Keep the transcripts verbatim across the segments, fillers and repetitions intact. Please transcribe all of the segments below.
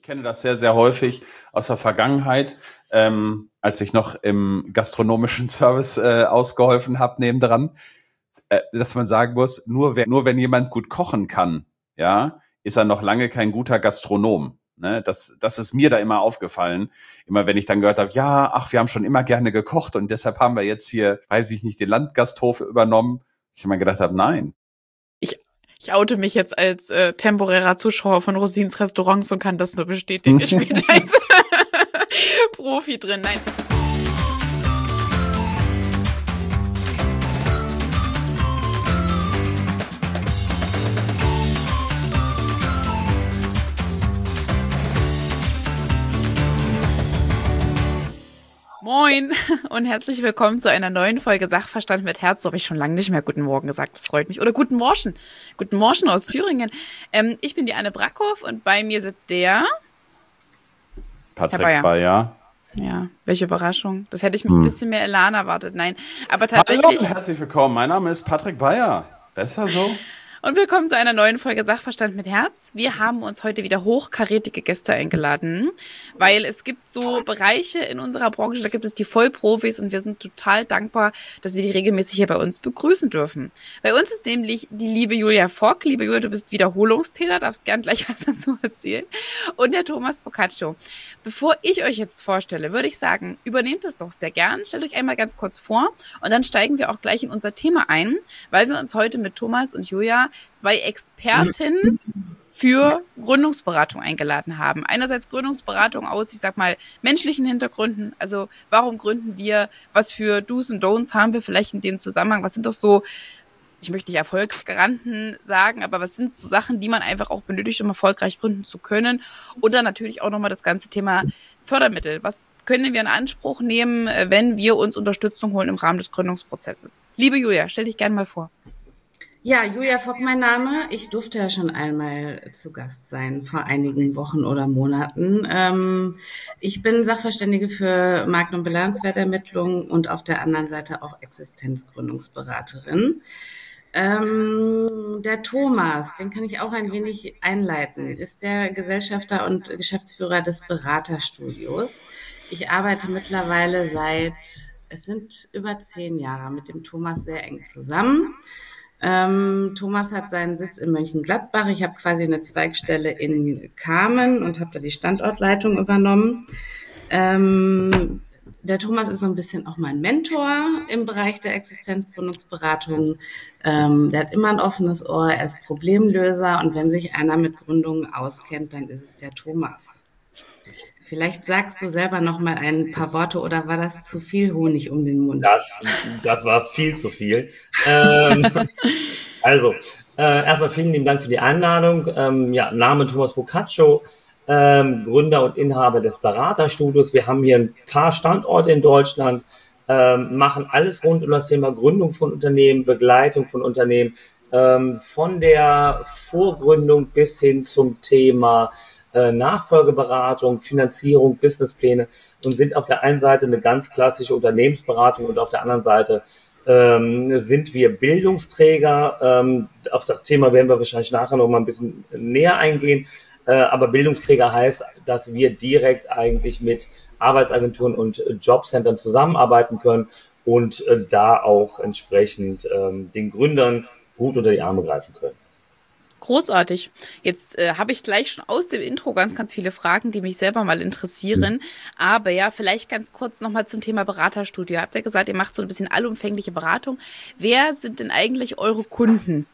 kenne das sehr, sehr häufig aus der Vergangenheit, ähm, als ich noch im gastronomischen Service äh, ausgeholfen habe nebendran, äh, dass man sagen muss, nur, wer, nur wenn jemand gut kochen kann, ja, ist er noch lange kein guter Gastronom. Ne? Das, das ist mir da immer aufgefallen. Immer wenn ich dann gehört habe, ja, ach, wir haben schon immer gerne gekocht und deshalb haben wir jetzt hier, weiß ich nicht, den Landgasthof übernommen. Ich immer gedacht habe, nein. Ich, ich oute mich jetzt als äh, temporärer Zuschauer von Rosins Restaurants und kann das nur bestätigen. Ich bin da als Profi drin. Nein. Moin und herzlich willkommen zu einer neuen Folge Sachverstand mit Herz. So habe ich schon lange nicht mehr Guten Morgen gesagt, das freut mich. Oder Guten Morgen, Guten Morgen aus Thüringen. Ähm, ich bin die Anne Brackhoff und bei mir sitzt der Patrick Bayer. Bayer. Ja, welche Überraschung. Das hätte ich mit hm. ein bisschen mehr Elan erwartet. Nein, aber tatsächlich... Hallo und herzlich willkommen, mein Name ist Patrick Bayer. Besser so? Und willkommen zu einer neuen Folge Sachverstand mit Herz. Wir haben uns heute wieder hochkarätige Gäste eingeladen, weil es gibt so Bereiche in unserer Branche, da gibt es die Vollprofis und wir sind total dankbar, dass wir die regelmäßig hier bei uns begrüßen dürfen. Bei uns ist nämlich die liebe Julia Fock. Liebe Julia, du bist Wiederholungstäter, darfst gern gleich was dazu erzählen. Und der Thomas Boccaccio. Bevor ich euch jetzt vorstelle, würde ich sagen, übernehmt es doch sehr gern. Stellt euch einmal ganz kurz vor und dann steigen wir auch gleich in unser Thema ein, weil wir uns heute mit Thomas und Julia zwei Expertinnen für Gründungsberatung eingeladen haben. Einerseits Gründungsberatung aus, ich sag mal, menschlichen Hintergründen. Also warum gründen wir? Was für Do's und Don'ts haben wir vielleicht in dem Zusammenhang? Was sind doch so, ich möchte nicht Erfolgsgaranten sagen, aber was sind so Sachen, die man einfach auch benötigt, um erfolgreich gründen zu können? Und dann natürlich auch nochmal das ganze Thema Fördermittel. Was können wir in Anspruch nehmen, wenn wir uns Unterstützung holen im Rahmen des Gründungsprozesses? Liebe Julia, stell dich gerne mal vor. Ja, Julia Fock mein Name. Ich durfte ja schon einmal zu Gast sein vor einigen Wochen oder Monaten. Ähm, ich bin Sachverständige für Marken- und Bilanzwertermittlung und auf der anderen Seite auch Existenzgründungsberaterin. Ähm, der Thomas, den kann ich auch ein wenig einleiten, ist der Gesellschafter und Geschäftsführer des Beraterstudios. Ich arbeite mittlerweile seit, es sind über zehn Jahre mit dem Thomas sehr eng zusammen. Ähm, Thomas hat seinen Sitz in Mönchengladbach. Ich habe quasi eine Zweigstelle in Kamen und habe da die Standortleitung übernommen. Ähm, der Thomas ist so ein bisschen auch mein Mentor im Bereich der Existenzgründungsberatung. Ähm, der hat immer ein offenes Ohr, er ist Problemlöser und wenn sich einer mit Gründungen auskennt, dann ist es der Thomas. Vielleicht sagst du selber noch mal ein paar Worte oder war das zu viel Honig um den Mund? Das, das war viel zu viel. ähm, also, äh, erstmal vielen lieben Dank für die Einladung. Ähm, ja, Name Thomas Boccaccio, ähm, Gründer und Inhaber des Beraterstudios. Wir haben hier ein paar Standorte in Deutschland, ähm, machen alles rund um das Thema Gründung von Unternehmen, Begleitung von Unternehmen, ähm, von der Vorgründung bis hin zum Thema Nachfolgeberatung, Finanzierung, Businesspläne und sind auf der einen Seite eine ganz klassische Unternehmensberatung und auf der anderen Seite ähm, sind wir Bildungsträger. Ähm, auf das Thema werden wir wahrscheinlich nachher noch mal ein bisschen näher eingehen. Äh, aber Bildungsträger heißt, dass wir direkt eigentlich mit Arbeitsagenturen und Jobcentern zusammenarbeiten können und äh, da auch entsprechend ähm, den Gründern gut unter die Arme greifen können. Großartig. Jetzt äh, habe ich gleich schon aus dem Intro ganz, ganz viele Fragen, die mich selber mal interessieren. Aber ja, vielleicht ganz kurz nochmal zum Thema Beraterstudio. Habt ihr gesagt, ihr macht so ein bisschen allumfängliche Beratung. Wer sind denn eigentlich eure Kunden?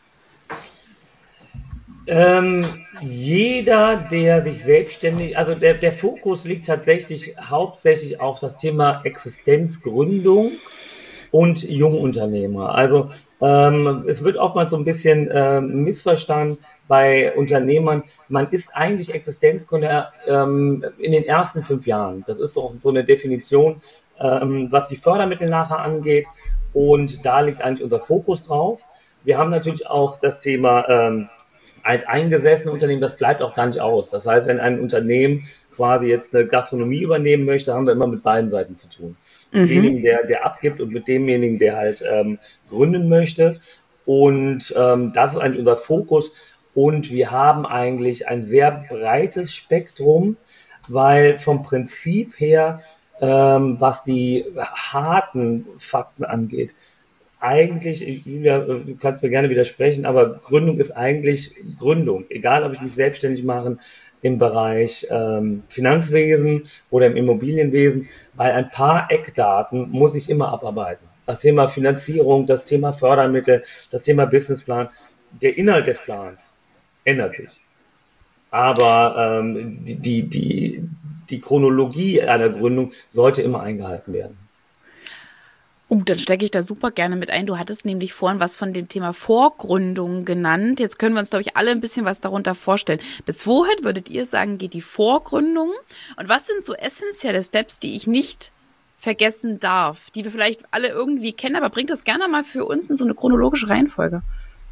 Ähm, jeder, der sich selbstständig, also der, der Fokus liegt tatsächlich hauptsächlich auf das Thema Existenzgründung und Jungunternehmer. Also ähm, es wird oftmals so ein bisschen ähm, missverstanden bei Unternehmern. Man ist eigentlich Existenzgründer ähm, in den ersten fünf Jahren. Das ist auch so eine Definition, ähm, was die Fördermittel nachher angeht. Und da liegt eigentlich unser Fokus drauf. Wir haben natürlich auch das Thema ähm, alteingesessene Unternehmen, das bleibt auch gar nicht aus. Das heißt, wenn ein Unternehmen quasi jetzt eine Gastronomie übernehmen möchte, haben wir immer mit beiden Seiten zu tun. Mit mhm. demjenigen, der, der abgibt und mit demjenigen, der halt ähm, gründen möchte. Und ähm, das ist eigentlich unser Fokus. Und wir haben eigentlich ein sehr breites Spektrum, weil vom Prinzip her, ähm, was die harten Fakten angeht, eigentlich, Julia, du kannst mir gerne widersprechen, aber Gründung ist eigentlich Gründung. Egal, ob ich mich selbstständig mache im Bereich ähm, Finanzwesen oder im Immobilienwesen, weil ein paar Eckdaten muss ich immer abarbeiten. Das Thema Finanzierung, das Thema Fördermittel, das Thema Businessplan, der Inhalt des Plans ändert sich. Aber ähm, die, die, die, die Chronologie einer Gründung sollte immer eingehalten werden. Oh, dann stecke ich da super gerne mit ein. Du hattest nämlich vorhin was von dem Thema Vorgründung genannt. Jetzt können wir uns, glaube ich, alle ein bisschen was darunter vorstellen. Bis wohin würdet ihr sagen, geht die Vorgründung? Und was sind so essentielle Steps, die ich nicht vergessen darf, die wir vielleicht alle irgendwie kennen, aber bringt das gerne mal für uns in so eine chronologische Reihenfolge?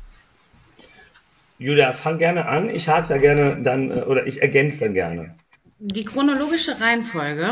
Julia, fang gerne an. Ich hake da gerne dann, oder ich ergänze dann gerne. Die chronologische Reihenfolge.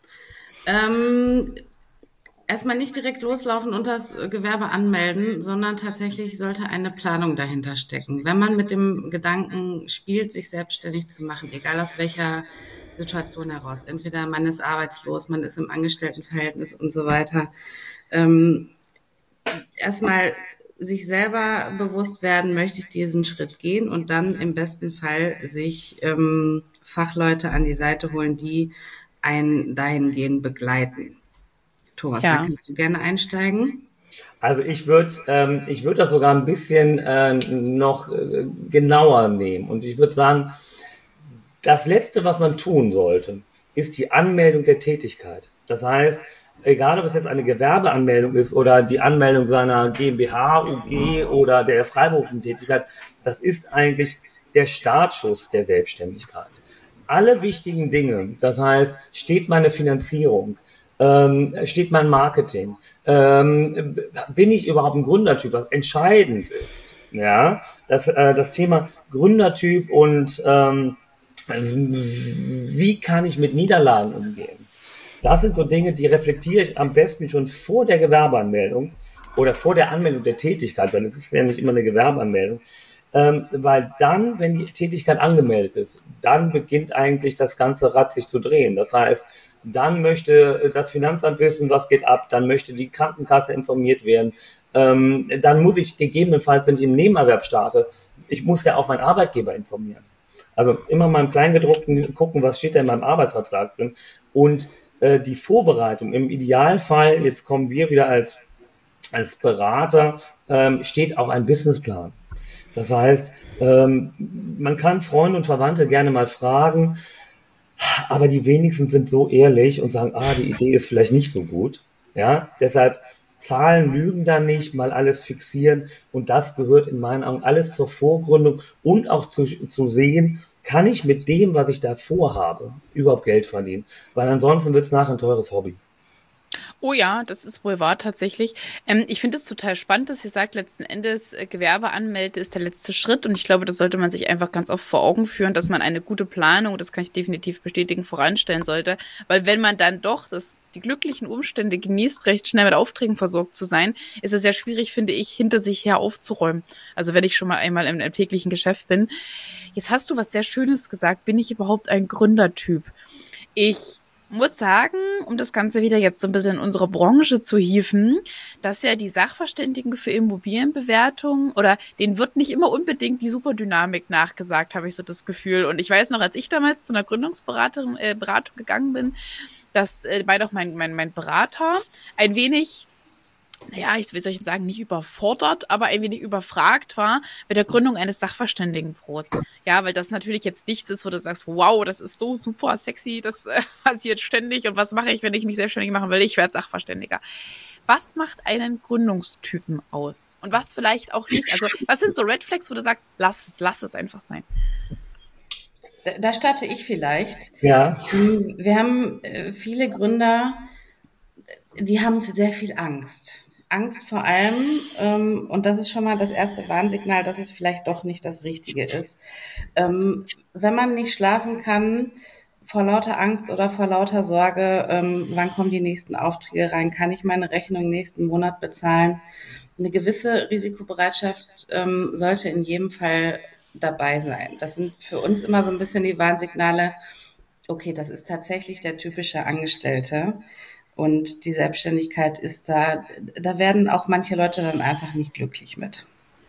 Ähm, erstmal nicht direkt loslaufen und das Gewerbe anmelden, sondern tatsächlich sollte eine Planung dahinter stecken. Wenn man mit dem Gedanken spielt, sich selbstständig zu machen, egal aus welcher Situation heraus, entweder man ist arbeitslos, man ist im Angestelltenverhältnis und so weiter, ähm, erstmal sich selber bewusst werden, möchte ich diesen Schritt gehen und dann im besten Fall sich ähm, Fachleute an die Seite holen, die einen dahingehend begleiten. Thomas, ja. Da kannst du gerne einsteigen. Also ich würde ähm, ich würde das sogar ein bisschen äh, noch äh, genauer nehmen und ich würde sagen, das Letzte, was man tun sollte, ist die Anmeldung der Tätigkeit. Das heißt, egal ob es jetzt eine Gewerbeanmeldung ist oder die Anmeldung seiner GmbH, U G oder der freiberuflichen Tätigkeit, das ist eigentlich der Startschuss der Selbstständigkeit. Alle wichtigen Dinge, das heißt, steht meine Finanzierung, ähm, steht mein Marketing, ähm, bin ich überhaupt ein Gründertyp, was entscheidend ist, ja, das, äh, das Thema Gründertyp und ähm, wie kann ich mit Niederlagen umgehen? Das sind so Dinge, die reflektiere ich am besten schon vor der Gewerbeanmeldung oder vor der Anmeldung der Tätigkeit, weil es ist ja nicht immer eine Gewerbeanmeldung, ähm, weil dann, wenn die Tätigkeit angemeldet ist, dann beginnt eigentlich das ganze Rad sich zu drehen. Das heißt, dann möchte das Finanzamt wissen, was geht ab, dann möchte die Krankenkasse informiert werden, ähm, dann muss ich gegebenenfalls, wenn ich im Nebenerwerb starte, ich muss ja auch meinen Arbeitgeber informieren. Also immer mal im Kleingedruckten gucken, was steht da in meinem Arbeitsvertrag drin und äh, die Vorbereitung, im Idealfall, jetzt kommen wir wieder als, als Berater, ähm, steht auch ein Businessplan. Das heißt, ähm, man kann Freunde und Verwandte gerne mal fragen, aber die wenigsten sind so ehrlich und sagen, ah, die Idee ist vielleicht nicht so gut. Ja, deshalb Zahlen lügen da nicht, mal alles fixieren und das gehört in meinen Augen alles zur Vorgründung und auch zu, zu sehen, kann ich mit dem, was ich da vorhabe, überhaupt Geld verdienen, weil ansonsten wird es nachher ein teures Hobby. Oh ja, das ist wohl wahr tatsächlich. Ähm, ich finde es total spannend, dass ihr sagt, letzten Endes äh, Gewerbe anmelden ist der letzte Schritt und ich glaube, das sollte man sich einfach ganz oft vor Augen führen, dass man eine gute Planung, das kann ich definitiv bestätigen, voranstellen sollte, weil wenn man dann doch das, die glücklichen Umstände genießt, recht schnell mit Aufträgen versorgt zu sein, ist es sehr schwierig, finde ich, hinter sich her aufzuräumen. Also wenn ich schon mal einmal im, im täglichen Geschäft bin. Jetzt hast du was sehr Schönes gesagt, bin ich überhaupt ein Gründertyp? Ich muss sagen, um das Ganze wieder jetzt so ein bisschen in unsere Branche zu hieven, dass ja die Sachverständigen für Immobilienbewertung oder denen wird nicht immer unbedingt die Superdynamik nachgesagt, habe ich so das Gefühl. Und ich weiß noch, als ich damals zu einer Gründungsberatung äh, Beratung gegangen bin, dass äh, war doch mein, mein, mein Berater ein wenig, naja, ich will soll ich sagen, nicht überfordert, aber ein wenig überfragt war mit der Gründung eines Sachverständigenbüros. Ja, weil das natürlich jetzt nichts ist, wo du sagst, wow, das ist so super sexy, das äh, passiert ständig und was mache ich, wenn ich mich selbstständig machen will? Ich werde Sachverständiger. Was macht einen Gründungstypen aus? Und was vielleicht auch nicht? Also, was sind so Red Flags, wo du sagst, lass es, lass es einfach sein? Da, da starte ich vielleicht. Ja. Wir haben äh, viele Gründer, die haben sehr viel Angst. Angst vor allem, ähm, und das ist schon mal das erste Warnsignal, dass es vielleicht doch nicht das Richtige ist. Ähm, wenn man nicht schlafen kann, vor lauter Angst oder vor lauter Sorge, ähm, wann kommen die nächsten Aufträge rein, kann ich meine Rechnung nächsten Monat bezahlen? Eine gewisse Risikobereitschaft ähm, sollte in jedem Fall dabei sein. Das sind für uns immer so ein bisschen die Warnsignale, okay, das ist tatsächlich der typische Angestellte. Und die Selbstständigkeit ist da, da werden auch manche Leute dann einfach nicht glücklich mit.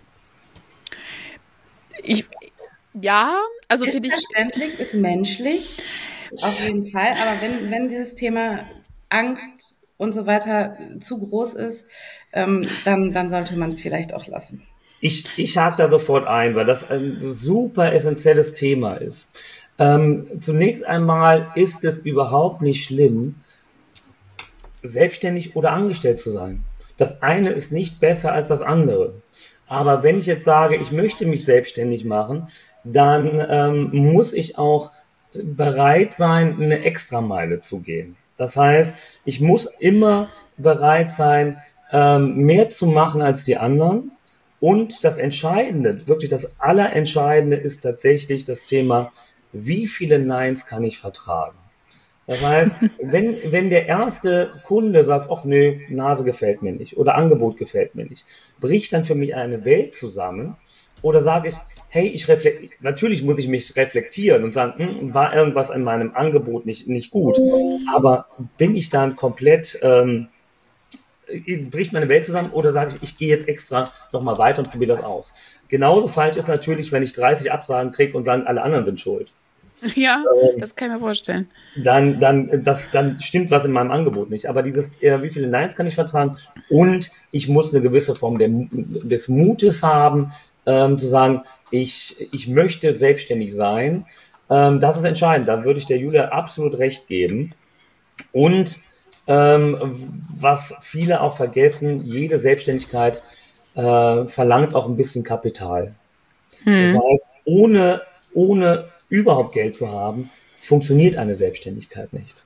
Ich, ja, also ist finde ich. Verständlich, ist menschlich, auf jeden Fall. Aber wenn, wenn dieses Thema Angst und so weiter zu groß ist, ähm, dann, dann sollte man es vielleicht auch lassen. Ich, ich hake da sofort ein, weil das ein super essentielles Thema ist. Ähm, zunächst einmal ist es überhaupt nicht schlimm, selbstständig oder angestellt zu sein. Das eine ist nicht besser als das andere. Aber wenn ich jetzt sage, ich möchte mich selbstständig machen, dann ähm, muss ich auch bereit sein, eine Extrameile zu gehen. Das heißt, ich muss immer bereit sein, ähm, mehr zu machen als die anderen. Und das Entscheidende, wirklich das Allerentscheidende ist tatsächlich das Thema, wie viele Neins kann ich vertragen? Das heißt, wenn, wenn der erste Kunde sagt, ach nee, Nase gefällt mir nicht oder Angebot gefällt mir nicht, bricht dann für mich eine Welt zusammen? Oder sage ich, hey, ich reflektiere, natürlich muss ich mich reflektieren und sagen, hm, war irgendwas an meinem Angebot nicht, nicht gut, aber bin ich dann komplett, ähm, bricht meine Welt zusammen oder sage ich, ich gehe jetzt extra nochmal weiter und probiere das aus. Genauso falsch ist natürlich, wenn ich dreißig Absagen kriege und sagen, alle anderen sind schuld. Ja, ähm, das kann ich mir vorstellen. Dann, dann, das, dann stimmt was in meinem Angebot nicht. Aber dieses, äh, wie viele Neins kann ich vertragen? Und ich muss eine gewisse Form der, des Mutes haben, ähm, zu sagen, ich, ich möchte selbstständig sein. Ähm, das ist entscheidend. Da würde ich der Julia absolut recht geben. Und ähm, was viele auch vergessen, jede Selbstständigkeit äh, verlangt auch ein bisschen Kapital. Hm. Das heißt, ohne, ohne überhaupt Geld zu haben, funktioniert eine Selbstständigkeit nicht.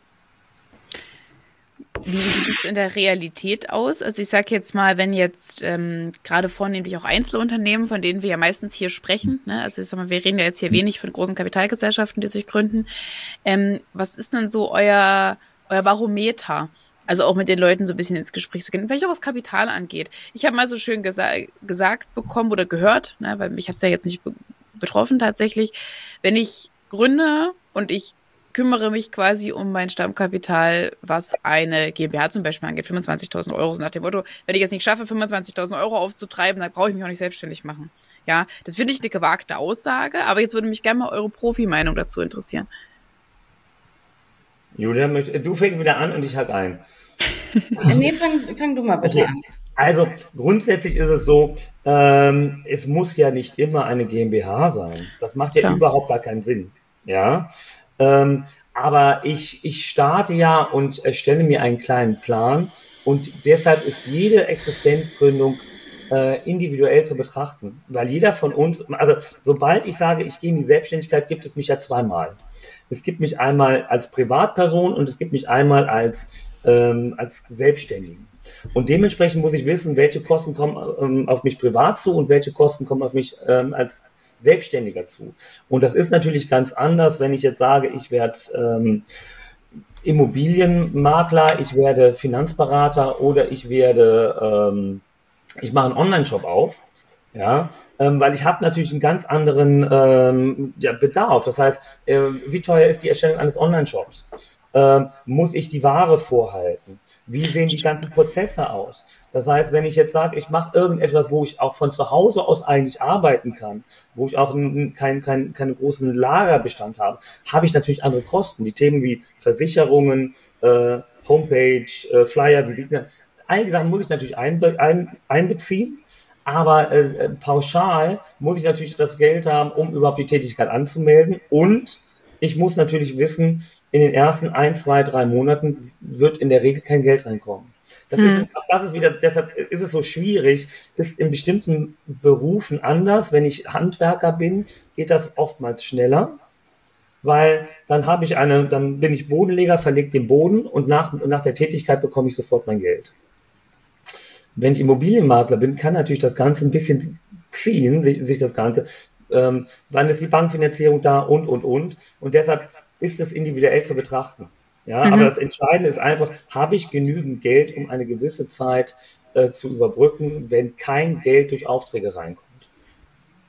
Wie sieht es in der Realität aus? Also ich sage jetzt mal, wenn jetzt ähm, gerade vornehmlich auch Einzelunternehmen, von denen wir ja meistens hier sprechen, ne? Also ich sag mal, wir reden ja jetzt hier wenig von großen Kapitalgesellschaften, die sich gründen. Ähm, was ist denn so euer, euer Barometer? Also auch mit den Leuten so ein bisschen ins Gespräch zu gehen, vielleicht auch was Kapital angeht. Ich habe mal so schön gesa- gesagt bekommen oder gehört, ne? Weil mich hat es ja jetzt nicht be- betroffen tatsächlich, wenn ich gründe und ich kümmere mich quasi um mein Stammkapital, was eine GmbH zum Beispiel angeht, fünfundzwanzigtausend Euro, so nach dem Motto, wenn ich es nicht schaffe, fünfundzwanzigtausend Euro aufzutreiben, dann brauche ich mich auch nicht selbstständig machen. Ja, das finde ich eine gewagte Aussage, aber jetzt würde mich gerne mal eure Profi-Meinung dazu interessieren. Julia, du fängst wieder an und ich hack ein. Nee, fang, fang du mal bitte okay. an. Also grundsätzlich ist es so, ähm, es muss ja nicht immer eine GmbH sein. Das macht ja Klar. überhaupt gar keinen Sinn. Ja, ähm, aber ich, ich starte ja und erstelle mir einen kleinen Plan und deshalb ist jede Existenzgründung äh, individuell zu betrachten, weil jeder von uns, also sobald ich sage, ich gehe in die Selbstständigkeit, gibt es mich ja zweimal. Es gibt mich einmal als Privatperson und es gibt mich einmal als, ähm, als Selbstständigen. Und dementsprechend muss ich wissen, welche Kosten kommen ähm, auf mich privat zu und welche Kosten kommen auf mich ähm, als Selbstständiger zu. Und das ist natürlich ganz anders, wenn ich jetzt sage, ich werde ähm, Immobilienmakler, ich werde Finanzberater oder ich werde, ähm, ich mache einen Online-Shop auf. Ja, ähm, weil ich habe natürlich einen ganz anderen ähm, ja, Bedarf. Das heißt, äh, wie teuer ist die Erstellung eines Online-Shops? Ähm, muss ich die Ware vorhalten? Wie sehen die ganzen Prozesse aus? Das heißt, wenn ich jetzt sage, ich mache irgendetwas, wo ich auch von zu Hause aus eigentlich arbeiten kann, wo ich auch keinen kein, kein, keinen großen Lagerbestand habe, habe ich natürlich andere Kosten. Die Themen wie Versicherungen, äh, Homepage, äh, Flyer, Visiten, all die Sachen muss ich natürlich einbe- ein, einbeziehen. Aber äh, pauschal muss ich natürlich das Geld haben, um überhaupt die Tätigkeit anzumelden. Und ich muss natürlich wissen, in den ersten ein, zwei, drei Monaten wird in der Regel kein Geld reinkommen. Das, hm. ist, das ist wieder, deshalb ist es so schwierig, ist in bestimmten Berufen anders. Wenn ich Handwerker bin, geht das oftmals schneller, weil dann habe ich eine, dann bin ich Bodenleger, verlege den Boden und nach, nach der Tätigkeit bekomme ich sofort mein Geld. Wenn ich Immobilienmakler bin, kann natürlich das Ganze ein bisschen ziehen, sich, sich das Ganze. Ähm, wann ist die Bankfinanzierung da und, und, und. Und deshalb ist es individuell zu betrachten. Ja, mhm. Aber das Entscheidende ist einfach, habe ich genügend Geld, um eine gewisse Zeit äh, zu überbrücken, wenn kein Geld durch Aufträge reinkommt.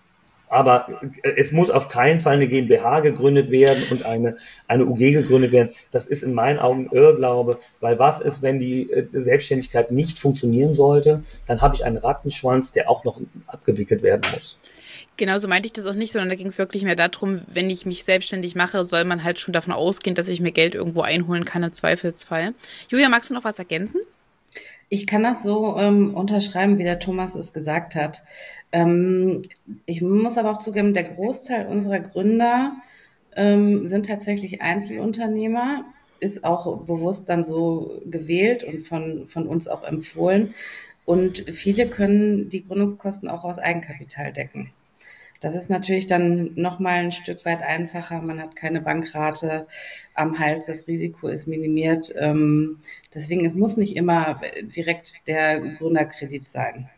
Aber es muss auf keinen Fall eine GmbH gegründet werden und eine, eine U G gegründet werden. Das ist in meinen Augen Irrglaube, weil was ist, wenn die Selbstständigkeit nicht funktionieren sollte, dann habe ich einen Rattenschwanz, der auch noch abgewickelt werden muss. Genau, so meinte ich das auch nicht, sondern da ging es wirklich mehr darum, wenn ich mich selbstständig mache, soll man halt schon davon ausgehen, dass ich mir Geld irgendwo einholen kann im Zweifelsfall. Julia, magst du noch was ergänzen? Ich kann das so ähm, unterschreiben, wie der Thomas es gesagt hat. Ähm, ich muss aber auch zugeben, der Großteil unserer Gründer ähm, sind tatsächlich Einzelunternehmer, ist auch bewusst dann so gewählt und von, von uns auch empfohlen. Und viele können die Gründungskosten auch aus Eigenkapital decken. Das ist natürlich dann nochmal ein Stück weit einfacher. Man hat keine Bankrate am Hals, das Risiko ist minimiert. Deswegen, es muss nicht immer direkt der Gründerkredit sein.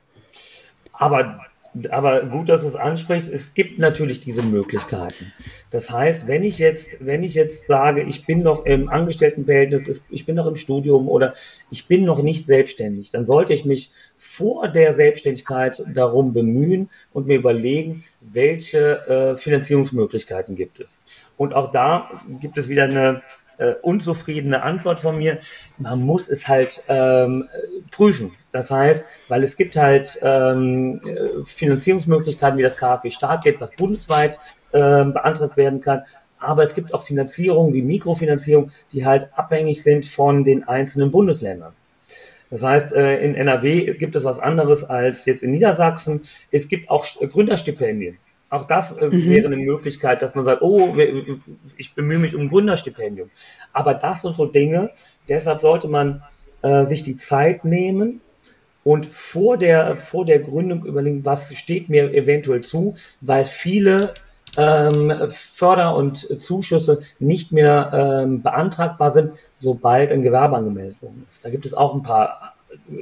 Aber, aber gut, dass du es ansprichst. Es gibt natürlich diese Möglichkeiten. Das heißt, wenn ich jetzt, wenn ich jetzt sage, ich bin noch im Angestelltenverhältnis, ich bin noch im Studium oder ich bin noch nicht selbstständig, dann sollte ich mich vor der Selbstständigkeit darum bemühen und mir überlegen, welche äh, Finanzierungsmöglichkeiten gibt es. Und auch da gibt es wieder eine äh, unzufriedene Antwort von mir. Man muss es halt ähm, prüfen. Das heißt, weil es gibt halt ähm, Finanzierungsmöglichkeiten wie das KfW Startgeld, was bundesweit äh, beantragt werden kann. Aber es gibt auch Finanzierungen wie Mikrofinanzierung, die halt abhängig sind von den einzelnen Bundesländern. Das heißt, in N R W gibt es was anderes als jetzt in Niedersachsen. Es gibt auch Gründerstipendien. Auch das mhm. wäre eine Möglichkeit, dass man sagt, oh, ich bemühe mich um ein Gründerstipendium. Aber das sind so Dinge, deshalb sollte man äh, sich die Zeit nehmen und vor der, vor der Gründung überlegen, was steht mir eventuell zu, weil viele ähm, Förder- und Zuschüsse nicht mehr ähm, beantragbar sind, sobald ein Gewerbe angemeldet worden ist. Da gibt es auch ein paar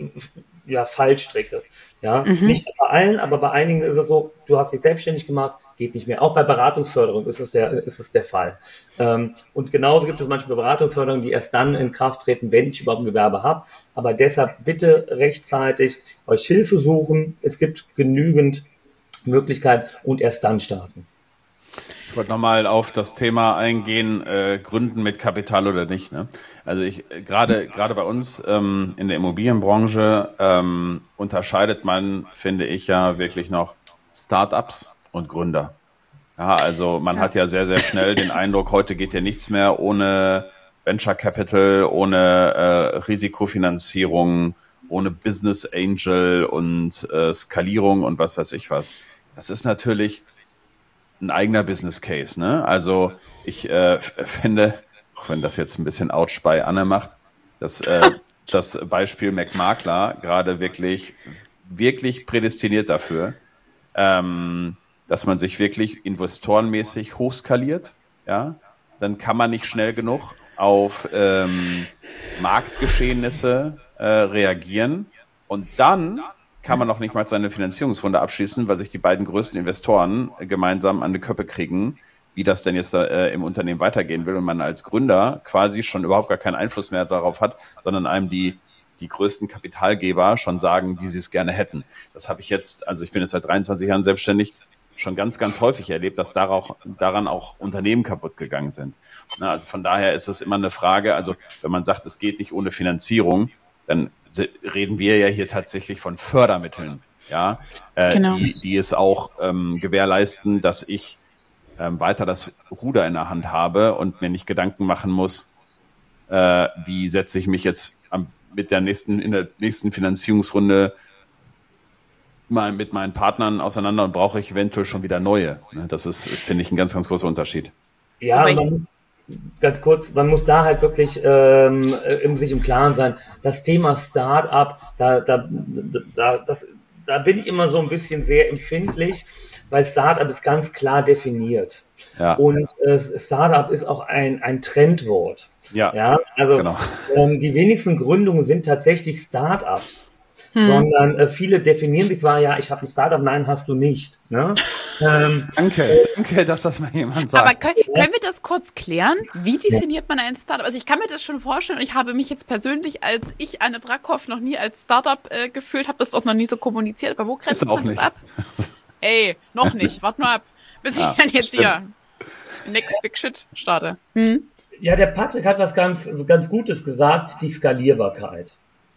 ja, Fallstricke. Ja? Mhm. Nicht bei allen, aber bei einigen ist es so, du hast dich selbstständig gemacht, geht nicht mehr. Auch bei Beratungsförderung ist es der, ist es der Fall. Ähm, und genauso gibt es manchmal Beratungsförderungen, die erst dann in Kraft treten, wenn ich überhaupt ein Gewerbe habe. Aber deshalb bitte rechtzeitig euch Hilfe suchen. Es gibt genügend Möglichkeiten und erst dann starten. Ich wollte nochmal auf das Thema eingehen, äh, Gründen mit Kapital oder nicht. Ne? Also ich gerade gerade bei uns ähm, in der Immobilienbranche ähm, unterscheidet man, finde ich, ja wirklich noch Startups und Gründer. Ja, also man ja. hat ja sehr, sehr schnell den Eindruck, heute geht ja nichts mehr ohne Venture Capital, ohne äh, Risikofinanzierung, ohne Business Angel und äh, Skalierung und was weiß ich was. Das ist natürlich ein eigener Business Case, ne? Also ich äh, finde, auch wenn das jetzt ein bisschen Ouch bei Anne macht, dass äh, das Beispiel McMakler gerade wirklich, wirklich prädestiniert dafür, ähm, dass man sich wirklich investorenmäßig hochskaliert, ja? Dann kann man nicht schnell genug auf ähm, Marktgeschehnisse äh, reagieren und dann kann man noch nicht mal seine Finanzierungsrunde abschließen, weil sich die beiden größten Investoren gemeinsam an die Köppe kriegen, wie das denn jetzt äh, im Unternehmen weitergehen will und man als Gründer quasi schon überhaupt gar keinen Einfluss mehr darauf hat, sondern einem die, die größten Kapitalgeber schon sagen, wie sie es gerne hätten. Das habe ich jetzt, also ich bin jetzt seit dreiundzwanzig Jahren selbstständig, schon ganz, ganz häufig erlebt, dass darauf, daran auch Unternehmen kaputt gegangen sind. Na, also von daher ist es immer eine Frage, also wenn man sagt, es geht nicht ohne Finanzierung, dann reden wir ja hier tatsächlich von Fördermitteln, ja, äh, genau. die, die es auch ähm, gewährleisten, dass ich ähm, weiter das Ruder in der Hand habe und mir nicht Gedanken machen muss, äh, wie setze ich mich jetzt am, mit der nächsten, in der nächsten Finanzierungsrunde mal mit meinen Partnern auseinander und brauche ich eventuell schon wieder neue. Das ist, finde ich, ein ganz, ganz großer Unterschied. Ja, man muss, ganz kurz, man muss da halt wirklich ähm, sich im Klaren sein, das Thema Start-up, da, da, da, das, da bin ich immer so ein bisschen sehr empfindlich, weil Start-up ist ganz klar definiert. Ja. Und äh, Start-up ist auch ein, ein Trendwort. Ja, ja also genau. ähm, die wenigsten Gründungen sind tatsächlich Start-ups. Hm. Sondern äh, viele definieren sich zwar, ja, ich habe ein Startup, nein, hast du nicht. Ne? Ähm, danke, äh, danke, dass das mal jemand sagt. Aber können, können wir das kurz klären? Wie definiert man ein Startup? Also ich kann mir das schon vorstellen, ich habe mich jetzt persönlich, als ich Anne Brackhoff noch nie als Startup äh, gefühlt habe, das auch noch nie so kommuniziert, aber wo grenzt man das ab? Ey, noch nicht. Wart mal ab. Bis ich Ja, dann jetzt stimmt. hier Next Big Shit starte. Hm? Ja, der Patrick hat was ganz, ganz Gutes gesagt, die Skalierbarkeit.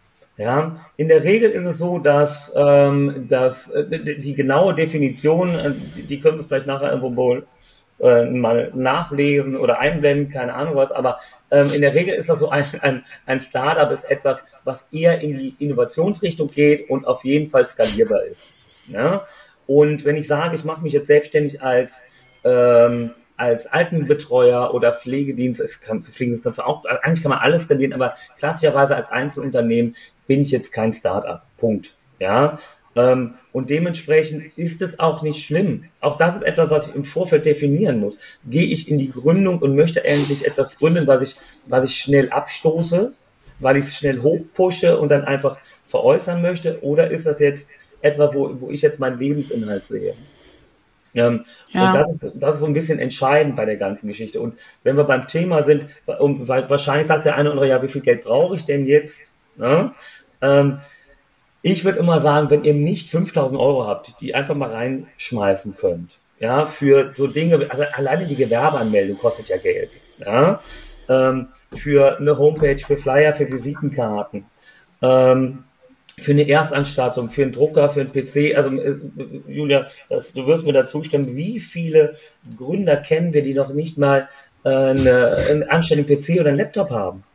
Ja, in der Regel ist es so, dass, ähm, dass äh, die, die genaue Definition, äh, die, die können wir vielleicht nachher irgendwo äh, mal nachlesen oder einblenden, keine Ahnung was, aber ähm, in der Regel ist das so, ein, ein, ein Startup ist etwas, was eher in die Innovationsrichtung geht und auf jeden Fall skalierbar ist. Ja? Und wenn ich sage, ich mache mich jetzt selbstständig als ähm, als Altenbetreuer oder Pflegedienst, es kann, Pflegedienst kannst du auch, eigentlich kann man alles skalieren, aber klassischerweise als Einzelunternehmen bin ich jetzt kein Start-up. Punkt. Ja. Ähm, und dementsprechend ist es auch nicht schlimm. Auch das ist etwas, was ich im Vorfeld definieren muss. Gehe ich in die Gründung und möchte endlich etwas gründen, was ich, was ich schnell abstoße, weil ich es schnell hochpushe und dann einfach veräußern möchte, oder ist das jetzt etwas, wo, wo ich jetzt meinen Lebensinhalt sehe? Ähm, Ja. Und das ist, das ist so ein bisschen entscheidend bei der ganzen Geschichte. Und wenn wir beim Thema sind, und weil wahrscheinlich sagt der eine oder andere, ja, wie viel Geld brauche ich denn jetzt? Ja? Ähm, ich würde immer sagen, wenn ihr nicht fünftausend Euro habt, die einfach mal reinschmeißen könnt, ja, für so Dinge, also alleine die Gewerbeanmeldung kostet ja Geld, ja, ähm, für eine Homepage, für Flyer, für Visitenkarten, ähm, für eine Erstansstattung, für einen Drucker, für einen P C, also äh, Julia, das, du wirst mir da zustimmen, wie viele Gründer kennen wir, die noch nicht mal äh, eine, einen anständigen P C oder einen Laptop haben?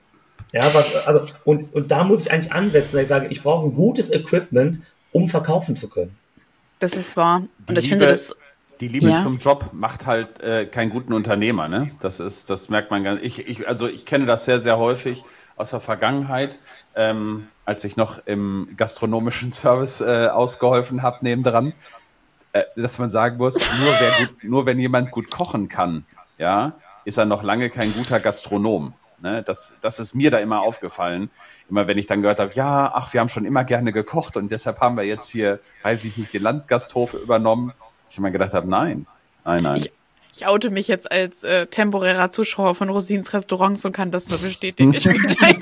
Ja, was, also, und, und da muss ich eigentlich ansetzen, dass ich sage, ich brauche ein gutes Equipment, um verkaufen zu können. Das ist wahr. Und Die ich finde Liebe- das. Die Liebe Ja. zum Job macht halt äh, keinen guten Unternehmer, ne? Das ist, das merkt man ganz. Ich, ich, also ich kenne das sehr, sehr häufig aus der Vergangenheit, ähm, als ich noch im gastronomischen Service äh, ausgeholfen habe, nebendran, äh, dass man sagen muss, nur, wer gut, nur wenn jemand gut kochen kann, ja, ist er noch lange kein guter Gastronom. Ne? Das, das ist mir da immer aufgefallen. Immer wenn ich dann gehört habe, ja, ach, wir haben schon immer gerne gekocht und deshalb haben wir jetzt hier, weiß ich nicht, den Landgasthof übernommen. Ich immer gedacht habe, nein, nein, nein. Ich, ich oute mich jetzt als äh, temporärer Zuschauer von Rosins Restaurants und kann das nur bestätigen. Ich bin als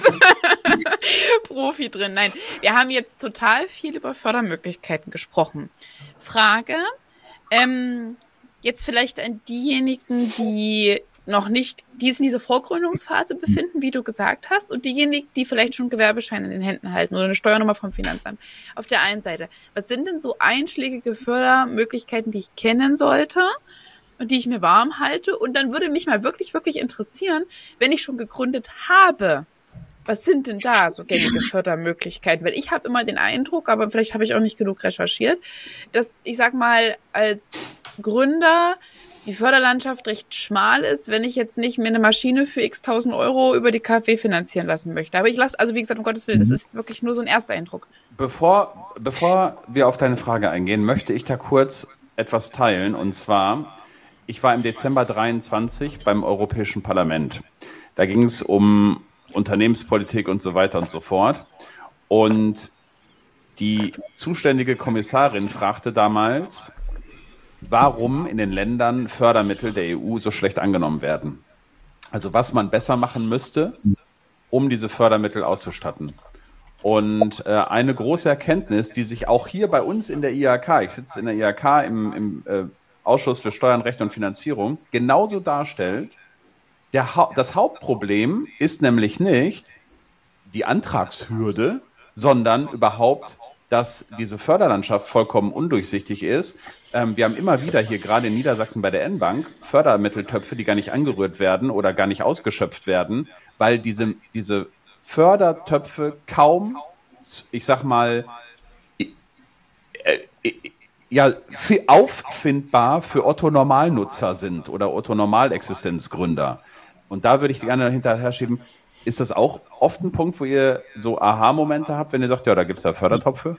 Profi drin. Nein, wir haben jetzt total viel über Fördermöglichkeiten gesprochen. Frage, ähm, jetzt vielleicht an diejenigen, die noch nicht, die es in dieser Vorgründungsphase befinden, wie du gesagt hast, und diejenigen, die vielleicht schon Gewerbeschein in den Händen halten oder eine Steuernummer vom Finanzamt. Auf der einen Seite, was sind denn so einschlägige Fördermöglichkeiten, die ich kennen sollte und die ich mir warm halte? Und dann würde mich mal wirklich, wirklich interessieren, wenn ich schon gegründet habe, was sind denn da so gängige Fördermöglichkeiten? Weil ich habe immer den Eindruck, aber vielleicht habe ich auch nicht genug recherchiert, dass, ich sag mal, als Gründer die Förderlandschaft recht schmal ist, wenn ich jetzt nicht mir eine Maschine für x tausend Euro über die KfW finanzieren lassen möchte. Aber ich lasse, also wie gesagt, um Gottes Willen, das ist jetzt wirklich nur so ein erster Eindruck. Bevor, bevor wir auf deine Frage eingehen, möchte ich da kurz etwas teilen. Und zwar, ich war im Dezember dreiundzwanzig beim Europäischen Parlament. Da ging es um Unternehmenspolitik und so weiter und so fort. Und die zuständige Kommissarin fragte damals, warum in den Ländern Fördermittel der E U so schlecht angenommen werden. Also was man besser machen müsste, um diese Fördermittel auszustatten. Und äh, eine große Erkenntnis, die sich auch hier bei uns in der I H K, ich sitze in der I H K im, im äh, Ausschuss für Steuern, Recht und Finanzierung, genauso darstellt, der ha- das Hauptproblem ist nämlich nicht die Antragshürde, sondern überhaupt, dass diese Förderlandschaft vollkommen undurchsichtig ist. Ähm, wir haben immer wieder hier, gerade in Niedersachsen bei der N-Bank, Fördermitteltöpfe, die gar nicht angerührt werden oder gar nicht ausgeschöpft werden, weil diese, diese Fördertöpfe kaum, ich sag mal, äh, äh, ja, auffindbar für Otto-Normalnutzer sind oder Otto-Normalexistenzgründer. Und da würde ich gerne hinterher schieben, ist das auch oft ein Punkt, wo ihr so Aha-Momente habt, wenn ihr sagt, ja, da gibt es da Fördertöpfe?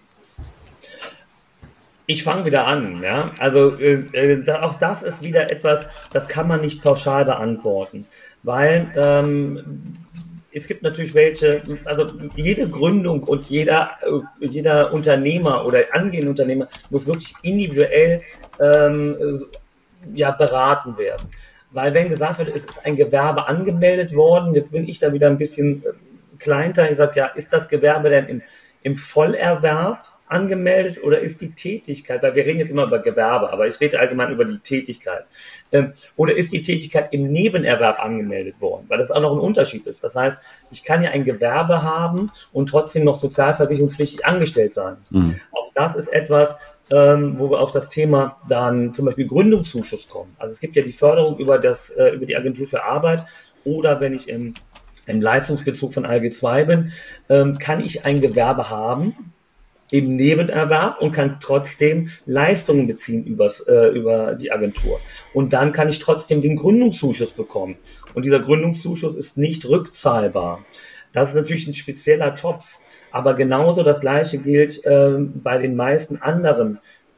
Ich fange wieder an, ja. Also äh, äh, auch das ist wieder etwas, das kann man nicht pauschal beantworten, weil ähm, es gibt natürlich welche, also jede Gründung und jeder, äh, jeder Unternehmer oder angehende Unternehmer muss wirklich individuell ähm, ja, beraten werden. Weil wenn gesagt wird, es ist ein Gewerbe angemeldet worden, jetzt bin ich da wieder ein bisschen kleiner, ich sage, ja, ist das Gewerbe denn im, im Vollerwerb angemeldet oder ist die Tätigkeit, weil wir reden jetzt immer über Gewerbe, aber ich rede allgemein über die Tätigkeit, ähm, oder ist die Tätigkeit im Nebenerwerb angemeldet worden, weil das auch noch ein Unterschied ist. Das heißt, ich kann ja ein Gewerbe haben und trotzdem noch sozialversicherungspflichtig angestellt sein. Mhm. Auch das ist etwas, ähm, wo wir auf das Thema dann zum Beispiel Gründungszuschuss kommen. Also es gibt ja die Förderung über, das, äh, über die Agentur für Arbeit oder wenn ich im, im Leistungsbezug von A L G zwei bin, ähm, kann ich ein Gewerbe haben, im Nebenerwerb und kann trotzdem Leistungen beziehen übers, äh, über die Agentur. Und dann kann ich trotzdem den Gründungszuschuss bekommen. Und dieser Gründungszuschuss ist nicht rückzahlbar. Das ist natürlich ein spezieller Topf. Aber genauso das Gleiche gilt ähm, bei den meisten anderen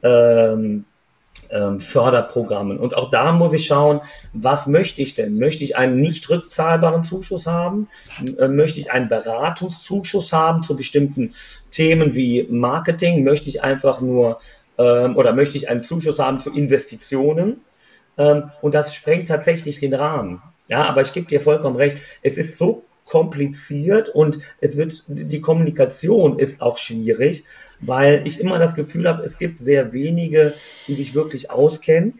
ähm, ähm, Förderprogrammen. Und auch da muss ich schauen, was möchte ich denn? Möchte ich einen nicht rückzahlbaren Zuschuss haben? Äh, möchte ich einen Beratungszuschuss haben zu bestimmten Themen wie Marketing? Möchte ich einfach nur ähm, oder möchte ich einen Zuschuss haben zu Investitionen? Ähm, und das sprengt tatsächlich den Rahmen. Ja, aber ich gebe dir vollkommen recht. Es ist so kompliziert und es wird, die Kommunikation ist auch schwierig, weil ich immer das Gefühl habe, es gibt sehr wenige, die sich wirklich auskennen.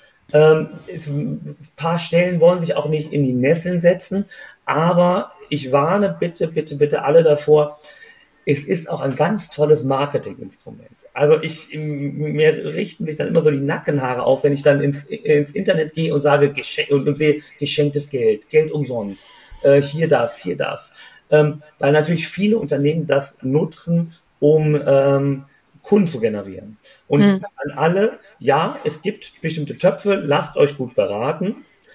Ähm, ein paar Stellen wollen sich auch nicht in die Nesseln setzen, aber ich warne bitte, bitte, bitte alle davor, es ist auch ein ganz tolles Marketinginstrument. Also ich, mir richten sich dann immer so die Nackenhaare auf, wenn ich dann ins, ins Internet gehe und sage geschenk, und, und sehe geschenktes Geld, Geld umsonst. Äh, hier das, hier das. Ähm, weil natürlich viele Unternehmen das nutzen, um ähm, Kunden zu generieren. Und mhm. an alle, ja, es gibt bestimmte Töpfe, lasst euch gut beraten,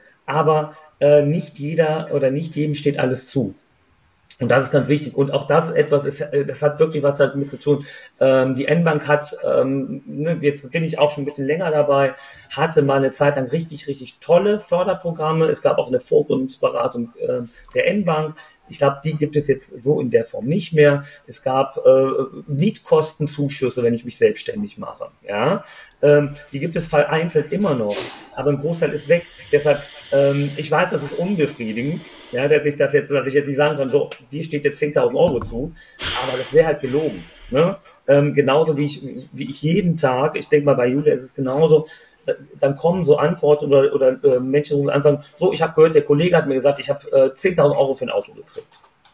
aber äh, nicht jeder oder nicht jedem steht alles zu. Und das ist ganz wichtig. Und auch das ist etwas, ist, das hat wirklich was damit zu tun. Ähm, die N-Bank hat, ähm, ne, jetzt bin ich auch schon ein bisschen länger dabei, hatte mal eine Zeit lang richtig, richtig tolle Förderprogramme. Es gab auch eine Vorgründungsberatung äh, der N-Bank. Ich glaube, die gibt es jetzt so in der Form nicht mehr. Es gab äh, Mietkostenzuschüsse, wenn ich mich selbstständig mache. Ja, ähm, die gibt es vereinzelt immer noch, aber ein Großteil ist weg. Deshalb, ähm, ich weiß, das ist unbefriedigend, ja, dass ich das jetzt, dass ich jetzt nicht sagen kann, so, dir steht jetzt zehntausend Euro zu, aber das wäre halt gelogen. Ne? Ähm, genauso wie ich, wie ich jeden Tag, ich denke mal, bei Julia ist es genauso, dann kommen so Antworten oder, oder äh, Menschen rufen an und sagen, so, ich habe gehört, der Kollege hat mir gesagt, ich habe äh, zehntausend Euro für ein Auto gekriegt.